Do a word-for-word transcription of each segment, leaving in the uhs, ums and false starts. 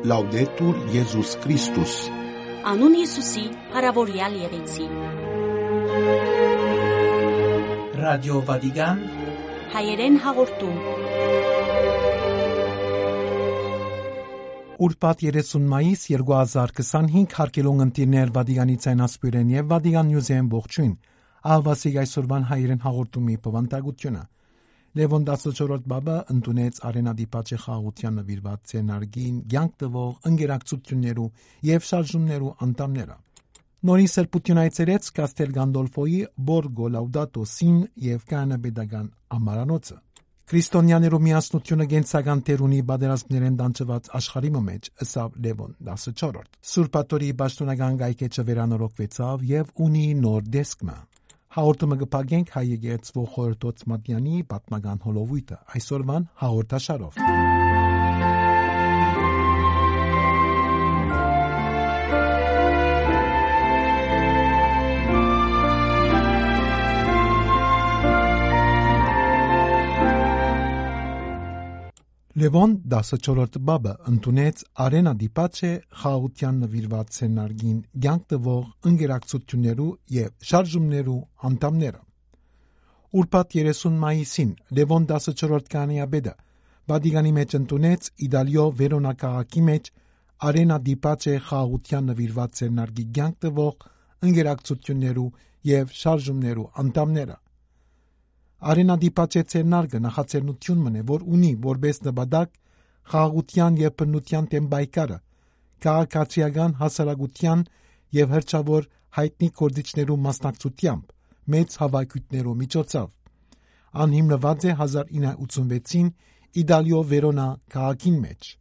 Լաուդետուր Եզուս Քրիստոս։ Անուն Հիսուսի հարավորյալ եղեցի։ Ռադիո Վատիկան հայերեն հաղորդում։ Ուրբաթ երեսուն մայիս երկու հազար քսանհինգ հարկելուն ընտիրներ Վատիկանի ցայնասպյուրեն եւ Վատիկան Նյուզեն ողջույն։ Ահվասիկ այսօրվան հայերեն հաղորդումի բովանդակությունը։ Լևոն տասնչորրորդ բաբը ընդունեց արենադիպաճե խաղաղության նվիրված ցենարգին ցանկ տվող ընկերակցություններու եւ շարժումներու անդամները։ Նորին սրբություն այցելեց Կաստել Գանդոլֆոյի Բորգո Լաուդատո Սին եւ կանաբեդական ամարանոցը։ Քրիստոնյաներու միասնությունը գենսական տերունի բادرազմներեն դանչված աշխարհի մեջ ըսավ Լևոն տասնչորրորդ։ Սուրբատորի պաշտոնական գայքեչը վերանորոգվեցավ եւ ունի նոր դեսկը։ Հաղորդումը կփակենք հայ եկեղեցու խորհրդոց Մատյանի պատմական հոլովույթը այսօրվան հաղորդաշարով։ Լևոն տասնչորրորդ բաբը ընդունեց արենադիպաճե խաղաղության նվիրված ցենարգին ցանկ տվող ընկերակցություններու եւ շարժումներու անդամները։ Ուրբաթ երեսուն մայիսին Լևոն տասնչորրորդ կանիաբեդը Վատիկանի մեջ ընդունեց Իտալիո Վերոնա քաղաքի մեջ արենադիպաճե խաղաղության նվիրված ցենարգի ցանկ տվող ընկերակցություններու եւ շարժումներու անդամները։ Արենադիպաճե ցենարգը նախաձեռնություն մնե, որ ունի որպես նպատակ խաղաղության եւ բնության դեմ պայքարը, քաղաքացիական հասարակության եւ հրճավոր հայտնի գործիչներու մասնակցությամբ մեծ հավաքույթներու միջոցով։ Անհիմնված է հազար ինը հարյուր ութսունվեցին Իտալիո Վերոնա քաղաքին մեջ։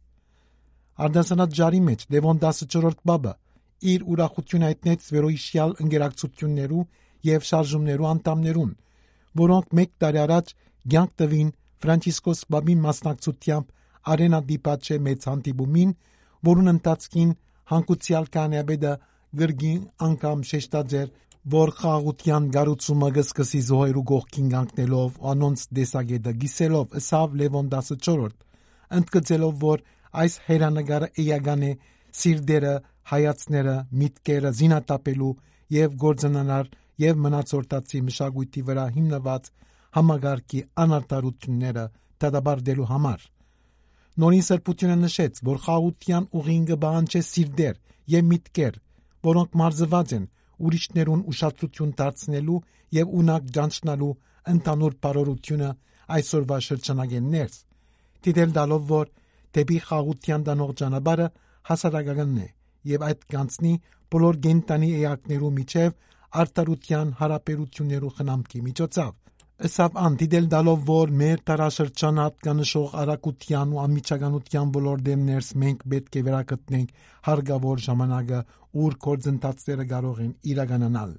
Արդասանած ժարի մեջ Լևոն տասնչորրորդ բաբը իր ուրախությունը հայտնեց վերոհիշյալ ընկերակցություններու եւ շարժումներու անդամներուն, որոնք մեկ տարի առաջ ցանկ տվին Ֆրանցիսկոս բաբին մասնակցությամբ արենադիպաճե մեծ հանդիպումին, որուն ընթացքին հանգուցյալ կանեաբեդը գրգին անգամ շեշտաձեր, որ խաղաղության գառուցումը կսկսի զոհերու կողքին կանգնելով անոնց դեսագետը գիսելով ըսավ Լևոն տասնչորրորդ, ընդգծելով, որ այս հերանեկարը էական է սիրտերը, հայացքները, միտքերը զինատապելու եւ գործնանար եւ մնացորդացի մշակույթի վրա հիմնված համագարկի անարտարությունները դադարելու համար։ Նորին սրբությունը նշեց, որ խաղաղության ուղին կբանջե սիրտեր եւ միտքեր, որոնք մարզված են ուրիշներուն ուշադրություն դարձնելու եւ ունակ ճանչնալու ընդանուր բարօրությունը այսօրվա շրջանագեն ներս, դիտել տալով, որ դեպի խաղաղության տանող ճանապարհը հասարակականն է եւ այդ կանցնի բոլոր գենտանի էակներու միջև արտարության հարաբերություններու խնամքի միջոցով։ Ըսավ անդիդել տալով, որ մեր տարաշրջանը հատկանշող արագության ու անմիջականության բոլոր դեմներս մենք պետք է վերագտնենք հարգավոր ժամանակը, ուր գործընթացները կարող են իրականանալ։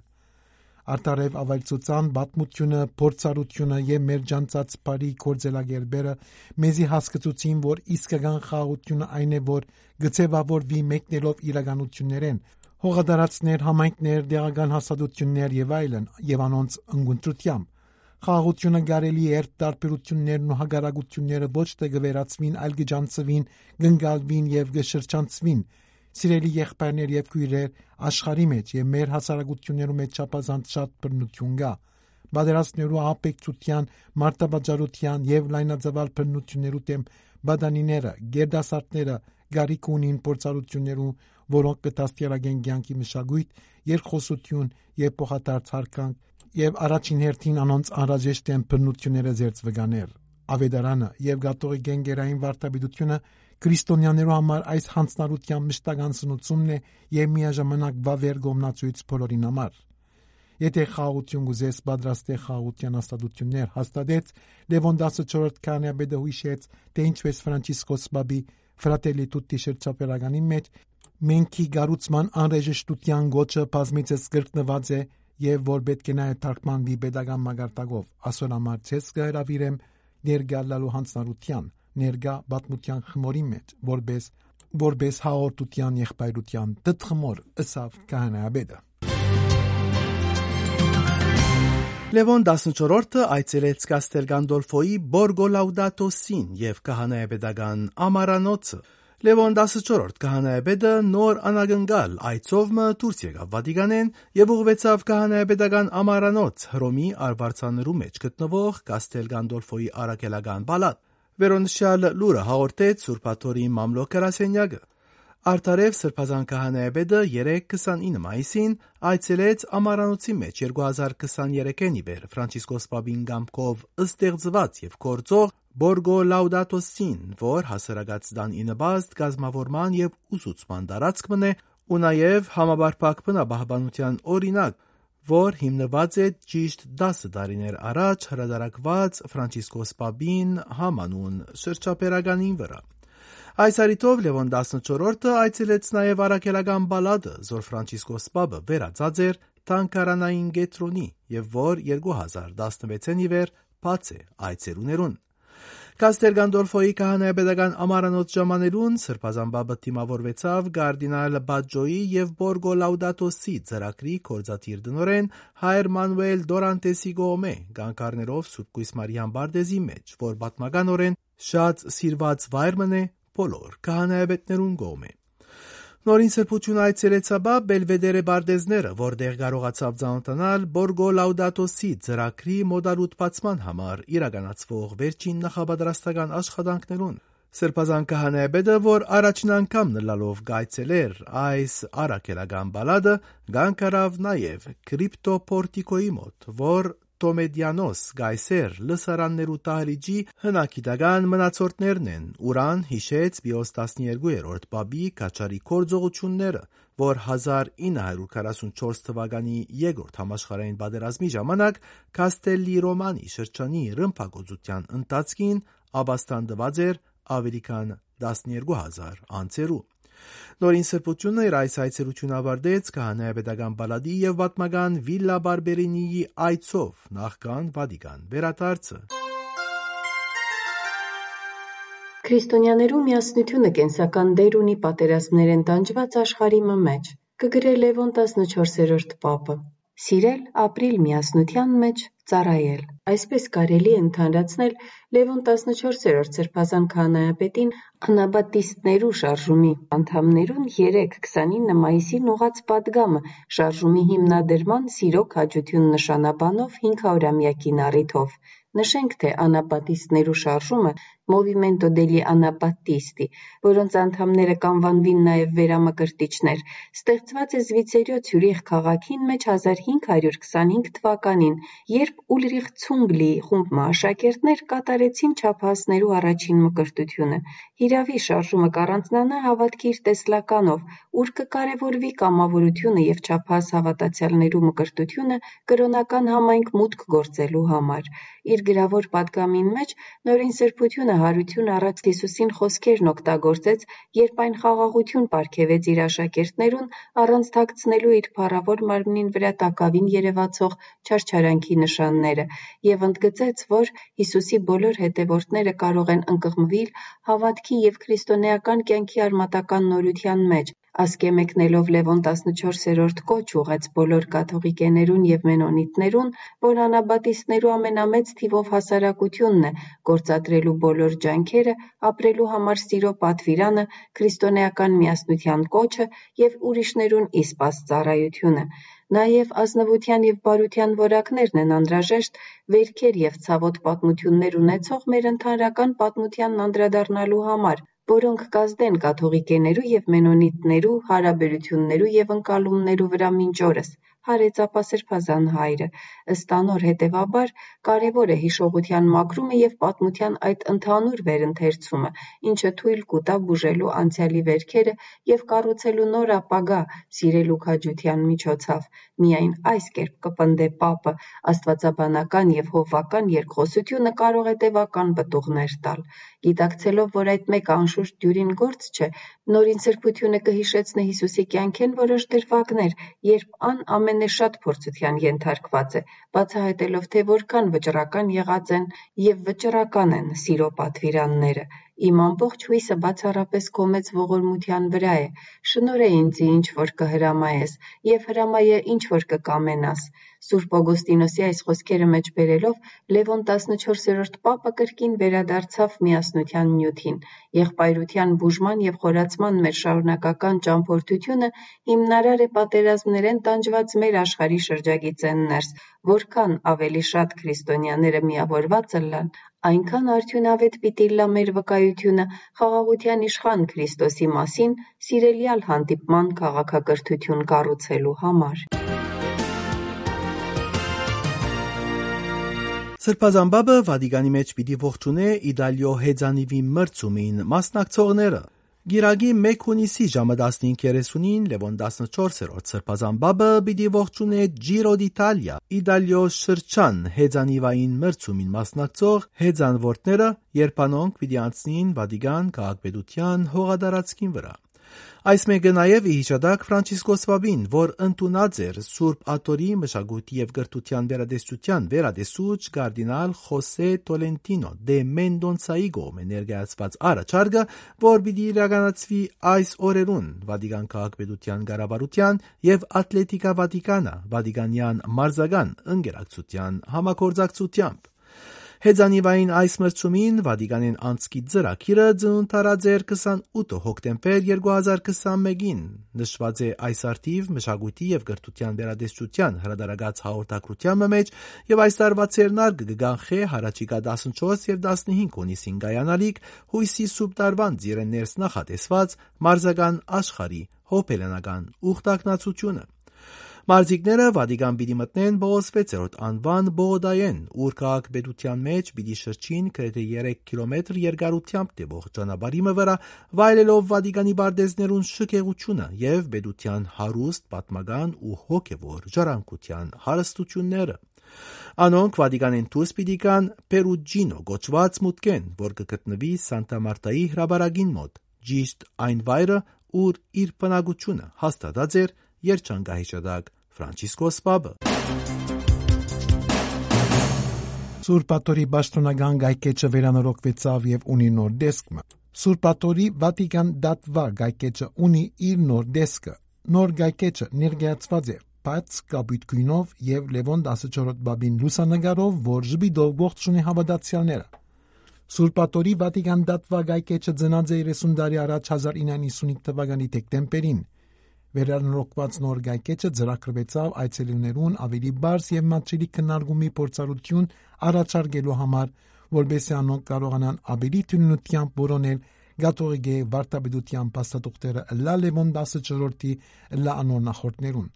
Արտարև ավայցուցան պատմությունը, փորձառությունը եւ մեր ջանցած բարի գործելագերբերը մեզի հասկացուցին, որ իսկական խաղաղությունը այն է, որ գծեվավորվի մեկնելով իրականություններեն, հողադարածներ, համայնքներ, դեղական հաստատություններ եւ այլն եւ անոնց ընկունտրությամբ։ Խաղաղությունը կարելի է տարբերություններն ու հագարակությունները ոչ թե գվերացվին, այլ գջանցվին, գնկալվին եւ գշրջանցվին։ Սիրելի եղբայրներ եւ քույրեր, աշխարհի մեջ եւ մեր հասարակություններու մեջ չափազանց շատ բռնություն կա։ Բادرասներու ապեկցության, մարտավաճառության եւ լայնածավալ բռնություններու դեմ բադանիները, գերդասարտները գարիք ունին փորձառություններու, որոնք կտաստիարակեն կյանքի մշակույթ, երկխոսություն եւ փոխադարձ հարկանք եւ առաջին հերթին անոնց անհրաժեշտ են բռնությունները զերծվկաներ։ Ավետարանը եւ գատողի գենգերային վարդապետությունը քրիստոնյաներու համար այս հանցնառության մշտական սնուցումն է եւ միաժամանակ վավեր գոմնացույց բոլորին համար։ Եթե խաղաղություն գուզես պատրաստ է խաղաղության հաստատություններ հաստատեց, Լևոն տասնչորրորդ կանեաբեդը հույշեց, թե ինչպես Ֆրանցիսկոս բաբի Ֆրատելի Տուտի շրջապերականի մեջ մենքի գառուցման անհրաժեշտության գոչը բազմիցս գրկնված է եւ որ պետք է նաեւ թարգմանվի pedagogan մագարտակով, ասոր համար ցես կհրավիրեմ ներգալալու հանցնառության, ներգա պատմության խմորի մեջ, որբես որբես հաղորդության եղբայրության դդխմոր ըսավ կանեաբեդը։ Լևոն տասնչորրորդը այցելեց Կաստել Գանդոլֆոյի Բորգո Լաուդատո Սին եւ քահանայապետական ամարանոցը։ Լևոն տասնչորրորդ քահանայապետը նոր անագնգալ այցով մը դուրս եկավ Վատիկանեն եւ ուղղվեցավ քահանայապետական ամարանոց Հռոմի արվարձաններու մեջ գտնվող Կաստել Գանդոլֆոյի առաքելական պալատ։ Վերոնշյալ լուրը հաղորդեց Սուրբ Աթոռի մամլոք գրասենյակը։ Արդարև Սրբազան քահանայապետը երեկ քսանինը մայիսին այցելեց ամարանոցի մեջ երկու հազար քսաներեքին ի վեր Ֆրանցիսկոս Պապին գամքով ստեղծված եւ գործող Բորգո Լաուդատոսին, որ հասարակած դան ինբաստ գազմավորման եւ ուսուցման տարածք մնե ու նաեւ համաբարփակ բնաբահբանության օրինակ, որ հիմնված է ճիշտ դասը տարիներ առաջ հրատարակված Ֆրանցիսկոս Պապին համանուն շրջապերականին վրա։ Այս առիթով Լևոն տասնչորրորդը այցելեց նաեւ առաքելական պալատը, որ Ֆրանցիսկոս Պապը վերածած էր թանգարանային կետրոնի եւ որ երկու հազար տասնվեցին ի վեր բաց է այցելուներուն։ Կաստել Գանդոլֆոյի քահանայապետական ամարանոց ժամանելուն Սրբազան Պապը դիմավորվեցավ կարդինալ Բաջոյի եւ Բորգո Լաուդատոսի ծրագրի կորզաթիր դնորեն Հայր Մանուել Դորանտեսի գոմե գանքարներով Սուրբ Կույս Մարիամ Բարդեզի մեջ, որ պատմականորեն շատ սիրված վայր մնե բոլոր քահանայապետներուն գոմե։ Նորին սրբություն այցելեցաբա Բելվեդերը Բարդեզները, որտեղ կարողացավ ծանոթանալ Բորգո Լաուդատոսի ծրագրի մոդալուտպացման համար իրականացվող վերջին նախապատրաստական աշխատանքներուն։ Սրբազան քահանայապետը, որ առաջին անգամ նլալով գայցելեր այս առաքելական պալատը, գանքարավ նաև Կրիպտոպորտիկոյի մոտ, որ Տոմեդիանոս գայսեր լսարաններու տահլիճի հնակիտական մնացորդներն են, ուրան հիշեց Պիոս տասներկուերորդ Պապի կաչարի կորձողությունները, որ հազար ինը հարյուր քառասունչորս թվականի երկրորդ համաշխարհային պատերազմի ժամանակ Կաստելի Ռոմանի շրջանի ռմբակոծության ընթացքին ապաստանդված էր ավելի քան տասներկու հազար անձերու։ Նորին սրբությունը իր այս այցելությունը ավարտեց քահանայապետական պալատի եւ պատմական Վիլլա Բարբերինիի այցով նախքան Վատիկան վերադարձը։ Քրիստոնյաներու միասնությունը կենսական դեր ունի պատերազմներեն տանջված աշխարհի մեջ, կգրել Լևոն տասնչորսերորդ Պապը։ Սիրել, ապրիլ միասնության մեջ, ծառայել։ Այսպես կարելի է ընդհանրացնել Լևոն տասնչորսերորդ Սրբազան քահանայապետին անաբատիստներու շարժումի անդամներուն երեկ քսանինը մայիսին ուղած պատգամը շարժումի հիմնադրման սիրո քաջություն նշանաբանով հինգ-ամյակին առիթով։ Նշենք, թե անաբատիստներու շարժումը Movimento degli Anabbattisti, որոնց անդամները կանվանվին նաև վերամկրտիչներ, ստեղծված է Զվիցերիո Ցյուրիխ քաղաքին մեջ հազար հինգ հարյուր քսանհինգ թվականին, երբ Ուլրիխ Ցունգլիի խումբ աշակերտներ կատարեցին չափահասներու առաջին մկրտությունը։ Հիրավի շարժումը կառանձնանա հավատքի իր տեսլականով, ուր կկարևորվի կամավորությունը եւ չափահաս հավատացյալներու մկրտությունը կրոնական համայնք մուտք գործելու համար։ Իր գրավոր պատգամին մեջ նորին սրբությունը հարություն առած Հիսուսին խոսքերն օգտագործեց, երբ այն խաղաղություն պարգևեց իր աշակերտներուն առանց թաքցնելու իր փառավոր մարմնին վրա տակավին երևացող չարչարանքի նշանները, եւ ընդգծեց, որ Հիսուսի բոլոր հետևորդները կարող են ընկղմվել հավատքի եւ քրիստոնեական կյանքի արմատական նորության մեջ։ Ասկե մեկնելով Լևոն տասնչորսերորդ կոչ ուղեց բոլոր կաթողիկեներուն եւ մենոնիտներուն, որ անաբատիստներու ամենամեծ թիվով հասարակությունն է, գործադրելու բոլոր ջանքերը, ապրելու համար սիրո պատվիրանը, քրիստոնեական միասնության կոչը եւ ուրիշներուն իսպաս ծառայությունը։ Նաեւ ազնվության եւ բարության որակներն են անհրաժեշտ վերքեր եւ ցավոտ պատմություններ ունեցող մեր ընդհանրական պատմությանն անդրադառնալու համար, որոնք կազդեն կաթողիկեներու եւ մենոնիտներու հարաբերություններու եւ ընկալումներու վրա մինչ օրս, հարեցապա Սրբազան հայրը։ Ըստ անոր, հետեւաբար, կարեւոր է հիշողության մաքրումը եւ պատմության այդ ընդհանուր վերընթերցումը, ինչը թույլ կուտա բուժելու անցյալի վերքերը եւ կառուցելու նոր ապագա սիրելու քաջության միջոցով։ Միայն այս կերպ կպնդե Պապը, աստվածաբանական եւ հովվական երկխոսությունը կարող է տևական պտուղներ տալ։ Գիտակցելով, որ այդ մեկը անշուշտ դյուրին գործ չէ, նորին սրբությունը կհիշեցնե Հիսուսի կյանքեն որոշ դրվագներ, երբ ան ամենեշատ փորձության ենթարկված է, բացահայտելով, թե որքան վճռական եղած են եւ վճռական են սիրո պատվիրանները։ Իմ ամբողջ հույսը բացառապես քո մեծ ողորմության վրա է, շնորհե ինձ ինչ որ կհրամայես, և հրամայե ինչ որ կկամենաս։ Սուրբ Օգոստինոսի այս խոսքերը մեջ բերելով, Լևոն տասնչորսերորդ պապը կրկին վերադարձավ միասնության նյութին։ Եղբայրության բուժման և խորացման մեր շարունակական ճամփորդությունը հիմնարար է պատերազմներեն տանջված մեր աշխարհի շրջագիծեն ներս, որքան ավելի շատ քրիստոնյաները միավորված ըլլան, այնքան արդյունավետ պիտի լա մեր վկայությունը խաղաղության իշխան Քրիստոսի մասին սիրելյալ հանդիպման քաղաքակրթություն կառուցելու համար։ Սրբազան Վատիկանի մեջ պիտի ողջունե Իդալիո հեծանիվի մրցումին մասնակցողները։ Գիրագի մեկ հունիսի ժամը տասնհինգ երեսունին Լևոն տասնչորսերորդ Սրբազան Բաբը պիտի ողջունե Ջիրո d'Italia Իդալիո շրջան հեծանիվային մրցումին մասնակցող հեծանվորդները, երբ պիտի անցնին Վատիկան քաղաքպետության հողատարածքին վրա։ Այս մեկը նաև ի հիշադակ Ֆրանցիսկոս Պապին, որ ընդունած էր Սուրբ Աթոռի մշակույթի և կրթության վերադեսության վերադեսուչ կարդինալ Խոսե Տոլենտինո դե Մենդոնցայի կողմէ ներկայացված առաջարկը, որ պիտի իրականացվի այս օրերուն Վատիկան քաղաքպետության կառավարության և Ատլետիկա Վատիկանա վատիկանյան մարզական ընկերակցության համագործակցությամբ։ Հեծանիվային այս մրցումին Վատիկանեն անցքի ծրագիրը ծնունդարած էր քսանութ հոկտեմբեր երկու հազար քսանմեկին, նշված է այս արդիվ մշակույթի և կրթության վերադեսչության հրատարակած հաղորդագրության մեջ, և այս տարվա ցերնարգը կգանխե հառաջիկա տասնչորս և տասնհինգ հունիսին կայանալիք հույսի սուրբ տարվան ծիրեններս նախատեսված մարզական աշխարհի հոբելյանական ուխտակնացությունը։ Մարզիկները Վատիկան պիտի մտնեն Պողոս վեցերորդ անվան Բողոդայեն, ուր քաղաքպետության մեջ պիտի շրջին գրեթե երեք կիլոմետր երկարությամբ տևող ճանապարհի վրա, վայելելով Վատիկանի պարտեզներուն շքեղությունը և պետության հարուստ պատմական ու հոգևոր ժառանգության հարստությունները։ Անոնք Վատիկանեն դուրս պիտի գան Պերուջինո գոչված մուտքեն, որ կգտնվի Սանտա Մարտայի հրապարակին մոտ, ճիշտ այն վայրը, ուր իր բնակությունը հաստատած էր երջանկահիշատակ Ֆրանցիսկոս Պապը։ Սուրբ Աթոռի պաշտոնական գայքեջը վերանորոգվեցավ եւ ունի նոր դեսք։ Սուրբ Աթոռի Վատիկան դատվա գայքեջը ունի իր նոր դեսկը։ Նոր գայքեջը ներկայացված է բաց կապույտ գույնով եւ Լևոն տասնչորսերորդ Պապին լուսանկարով, որ ժպիտով ողջունի հավատացյալները։ Սուրբ Աթոռի Վատիկան դատվա գայքեջը ծնած է երեսուն տարի առաջ հազար իննյակ հիսունհինգ թվականի դեկտեմբերին։ Վերանորոգված նոր գայքեջը ծրագրվեցավ այցելուներուն ավելի բարձ եւ մատչելի քննարկումի փորձառություն առաջարկելու համար, որբեսզի անոնք կարողանան ավելի թույլտվությամբ որոնել գաթողիկե վարդապետության փաստաթուղթերը լա Լևոն տասնչորսերորդի լա անոր նախորդներուն։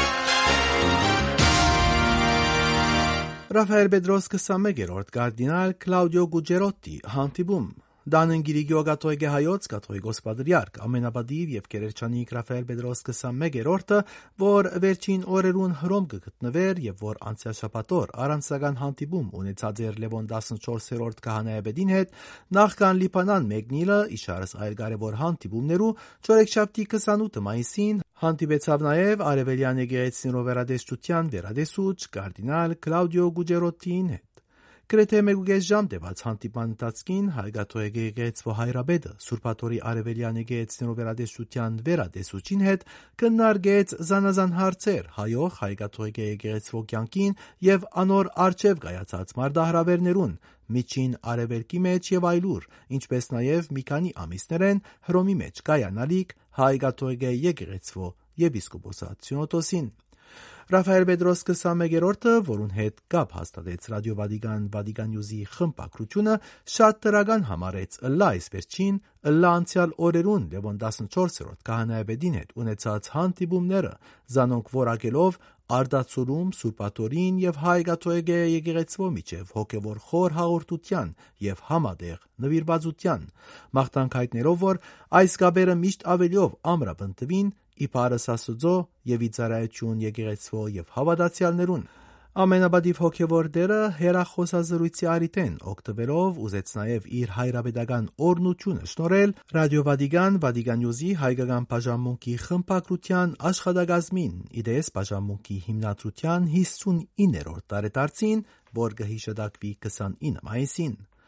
Ռաֆայել Պետրոս քսանմեկերորդ կարդինալ Կլաուդիո Գուջերոտի հանդիպում Դանընգիրի գյուղակաթողիկե հայոց կաթողիկոս պատրիարք ամենապատիվ եւ գերերջանիկ Ռաֆայել Պետրոս քսանմեկերորդը, որ վերջին օրերուն Հռոմ կգտնվեր եւ որ անցյալ շաբաթօր առանցական հանդիպում ունեցած էր Լևոն տասնչորսերորդ քահանայապետին հետ, նախքան Լիբանան մեկնիլը իշարս այլ կարևոր հանդիպումներու չորեքշաբթի քսանութը մայիսին հանդիպեցավ նաև Արևելյան եկեղեցիներու վերադեսչության վերադեսուչ կարդինալ Կլաուդիո Գուջերոտին հետ։ Գրեթե մեկուկես ժամ տևած հանդիպման ընթացքին հայ-կաթողիկե եկեղեցու հայրապետը Սուրբ Աթոռի Արևելյան եկեղեցիներու վերադեսչության վերադեսուչին հետ քննարկեց զանազան հարցեր հայող հայ-կաթողիկե եկեղեցու կյանքին եւ անոր արչեւ կայացած մարտահրավերներուն միջին արևելքի մեջ եւ այլուր, ինչպես նաեւ մի քանի ամիսներեն Հռոմի մեջ կայանալիք հայ-կաթողիկե եկեղեցու եպիսկոպոսատ Սյունոդոսին։ Ռաֆայել Պետրոս քսանմեկերորդը, որուն հետ կապ հաստատեց Ռադիո Վատիկան Վատիկան Նյուզի խմբակրությունը, շատ տրական համարեց ըլլա այս վերջին, ըլլա անցյալ օրերուն Լևոն տասնչորսերորդ քահանայապետին հետ ունեցած հանդիպումները, զանոնք որակելով արդացուրում Սուրբ Աթոռին եւ հայ-կաթողիկե եկեղեցու միջև հոգևոր խոր հաղորդության եւ համատեղ նվիրվածության, մաղթանք հայտնելով, որ այս գաբերը միշտ ավելիով ամրապնդվին իբարս Աստուծո եւ ի ծառայություն եկեղեցու եւ հավատացյալներուն։ Ամենաբադիվ հոգևոր դերը հերախոսազրույցի արիտեն օգտվելով ուզեց նաև իր հայրապետական օրհնությունը շնորհել Ռադիո Վատիկան Վատիկան Նյուզի հայկական բաժանմունքի խմբակրության աշխատակազմին, իդես բաժանմունքի հիմնադրության հիսունիններորդ տարեդարձին, որ կհիշատակվի քսանինը մայիսին։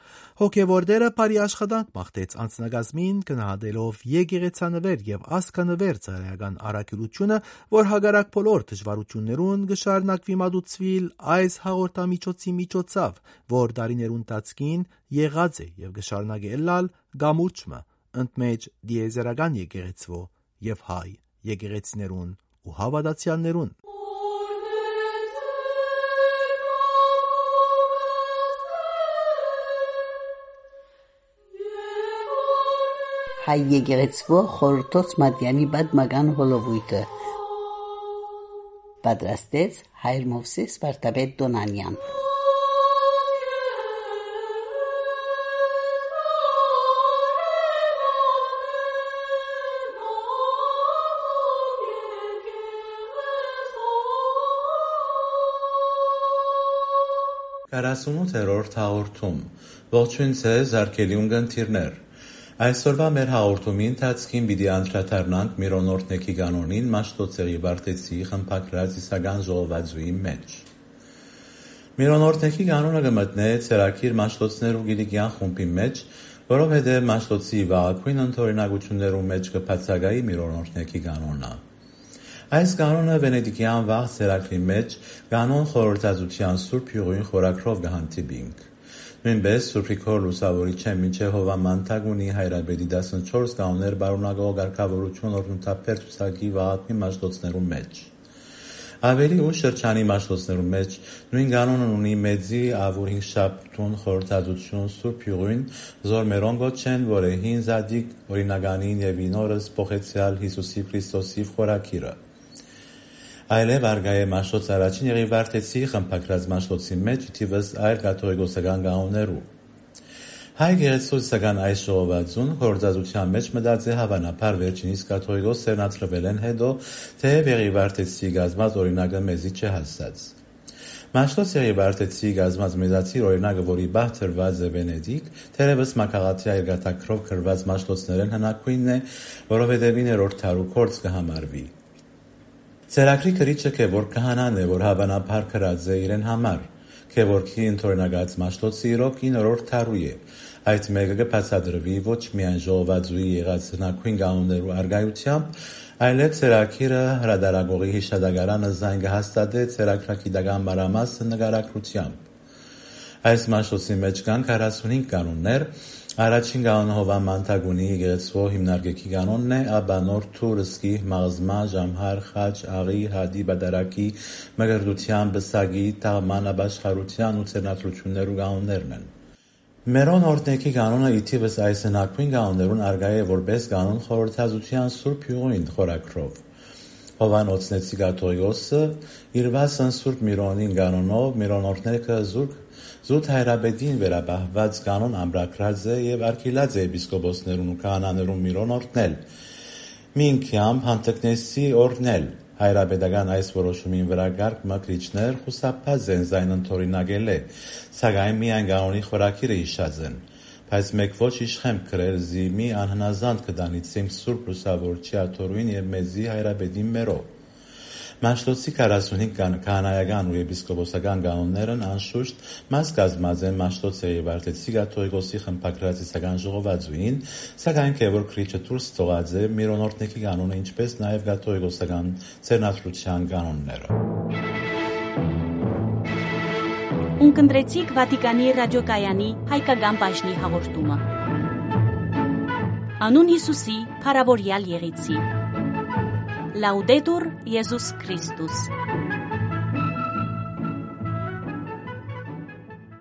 Հոգևորդերը բարի աշխատանք մաղթեց անձնագազմին, գնահատելով եկեղեցանվեր եւ ազգանվեր ծառայական առաքելությունը, որ հագարակ բոլոր դժվարություններուն գշարնակվի մատուցվիլ այս հաղորդամիջոցի միջոցով, որ դարիներուն տածքին եղած է եւ գշարնակ է ելալ գամուրջը ընդմեջ դիեզերական եկեղեցվո եւ հայ եկեղեցիներուն ու հավատացյալներուն։ Հայ եկեղեցվո խորհրդոց Մատյանի պատմական հոլովույթը պատրաստեց Հայր Մովսես Վարդապետ Դոնանյան։ քառասունութերորդ հաղորդում ողջույն ձեզ զարգելի ունգընտիրներ։ Այսօրվա մեր հաղորդումի ընթացքին պիտի անդրադառնանք Միրոնորդնեքի կանոնին Մաշտոցեղի Վարդեցի խմբագրած իսական ժողովածուի մեջ։ Միրոնորդնեքի կանոնը կմտնե ցերակիր Մաշտոցներու գիտիկյան խումբի մեջ, որովհետև Մաշտոցի վաղագույն ընդօրինակություններու մեջ կբացակայի Միրոնորդնեքի կանոնը։ Այս կանոնը վենեդիկյան վաղ ցերակրի մեջ կանոն խորհրդածության Սուրբ Յուղին խորակրով կհանդիպինք։ Նույնպես Սուրբ Գրիգոր Լուսավորիչը մինչև Հովաման Թագունի Հայրաբեդի տասնչորս կանոններ բարունակող ղեկավարություն օրնութապեր ցուցակի վաղագույն մաշտոցներու մեջ։ Ավելի ուշ շրջանի մաշտոցներու մեջ նույն կանոնն ունի մեծի ավուր հինգշաբթուն խորհրդածություն Սուրբ Յուղին զորմերոն գոչեն, որը հին զադիկ օրինականին եւ ինորս փոխեցյալ Հիսուսի Քրիստոսի խորակիրը։ Այլև արգայե մաշտոց առաջին եղի Վարդեցի խմբագրած մաշտոցի մեջ թիվս այլ կաթողիկոսական կանոններու։ Հայ գեղեցկոսական այս ժողովածուն խորհրդածության մեջ մտած է հավանաբար վերջինիս կաթողիկոս սերնացրվել են հետո, թեև եղի Վարդեցի գազմած օրինակը մեզի չէ հասած։ Մաշտոց եղի Վարդեցի գազմած մեծացիր օրինակը, որի բահ թրված է Վենեդիկ, թերևս մակաղաթյա երկաթակրով գրված մաշտոցներեն հնագույնն է, որովհետև իներորդ դարու գործ կհամարվի։ Ցերակրի քրիչը Քևոր քահանան է, որ հավանաբար գրած է իրեն համար։ Քևորքի ընդօրինակած մաշտոցի իրոք ինորորդ դարու է։ Այդ մեկը կբացատրվի ոչ միայն ժողովածուի եղած հնագույն կանոններու արգայությամբ, այլև ցերակիրը հրադարագողի հիշադակարանը զայն կհաստատե ցերակրագիտական մանրամասը նկարագրությամբ։ Այս մաշտոցի մեջ կան քառասունհինգ կանոններ, առաջին կանոնը Հովաման Թագունի եկեղեցվո հիմնարկեքի կանոնն է, ապա նոր թուր, սկի, մաղզմա, ժամհար, խաչ, աղի, հադի, բադարակի, մգրդության, բսագի, տաղման, ապաշխարության ու ցերնացություններու կանոններն են։ Մերոն օրդնեքի կանոնը իթիվս այս հնագույն կանոններուն արգայ է որպես կանոն խորհրդածության Սուրբ Յուղին խորակրով։ Հովանոցնեցի կաթողիկոսը իր վասն Սուրբ Միրոնին կանոնով Միրոնորդնեքը զուրկ Զուտ Հայրաբեդին վերաբահված կանոն ամբրակրած է եւ արգելած է եպիսկոպոսներուն ու քահանաներուն Միրոն օրդնել։ Մինքյամ հանդգնեցի օրդնել հայրաբեդական այս որոշումին վրա գարկ մկրիչներ խուսափած են զայն ընդօրինակել է, սակայն միայն կանոնի խորակիրը հիշած են, բայց մեկ ոչ իշխեմ գրել զիմի անհնազանդ կդանիցիմ Սուրբ Լուսավորչի աթորուին եւ մեծի հայրաբեդին մերով։ Մաշտոցի քառասունհինգ քահանայական ու եպիսկոպոսական կանոններն անշուշտ մաս կազմած են Մաշտոցեղի Վարդեցի կաթողիկոսի խմբագրած իսական ժողովածուին, սակայն Քևոր քրիչը դուրս թողած է Միրոնորդնեքի կանոնը, ինչպես նաև կաթողիկոսական ցերնացրության կանոնները։ Ունկնդրեցիք Վատիկանի ռադիոկայանի հայկական բաժնի հաղորդումը։ Անուն Հիսուսի փառավորյալ եղեցի։ Լաուդետուր Եզուս Քրիստոս։